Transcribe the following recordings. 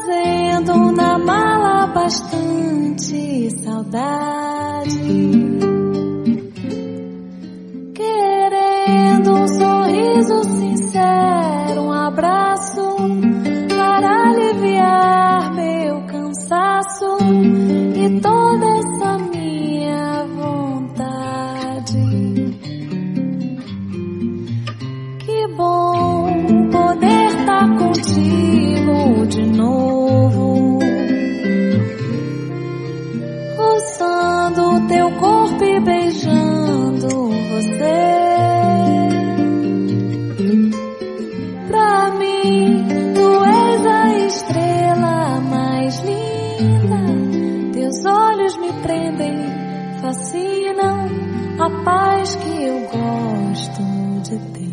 trazendo na mala bastante saudade, querendo um sorriso sincero, um abraço para aliviar meu cansaço e toda essa minha vontade. Que bom poder estar contigo de novo, roçando teu corpo e beijando você. Pra mim, tu és a estrela mais linda, teus olhos me prendem, fascinam, a paz que eu gosto de ter.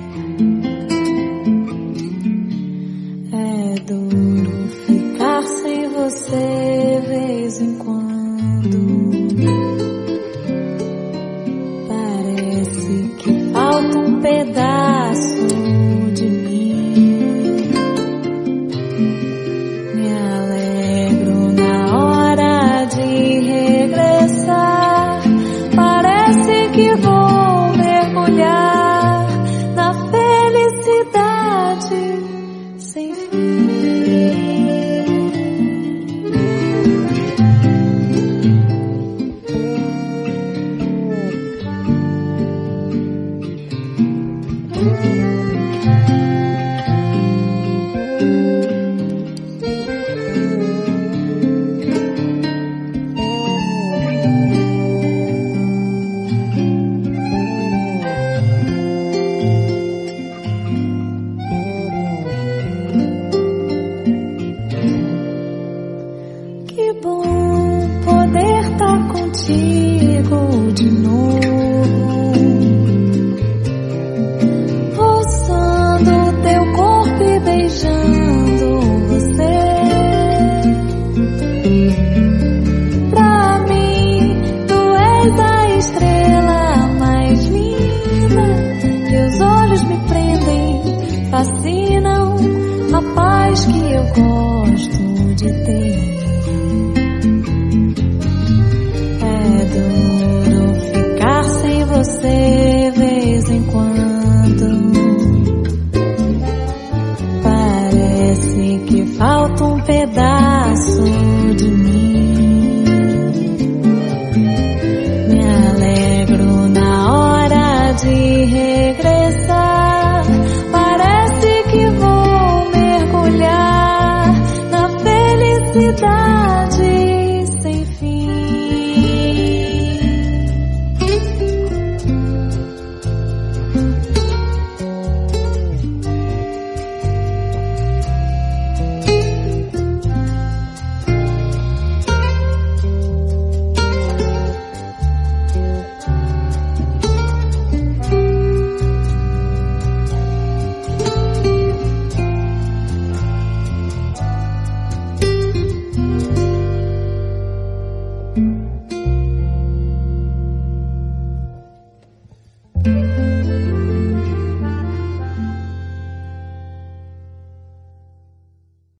É duro ficar sem você vez em quando, parece que falta um pedaço de mim. Me alegro na hora de regressar, parece que vou mergulhar na felicidade sem fim. Que bom poder estar contigo de novo, roçando teu corpo e beijando você. Pra mim, tu és a estrela mais linda, teus olhos me prendem, fascinam, a paz que eu gosto de ter. É duro ficar sem você vez em quando, parece que falta um pedaço de mim. Me alegro na hora de regressar, parece que vou mergulhar na felicidade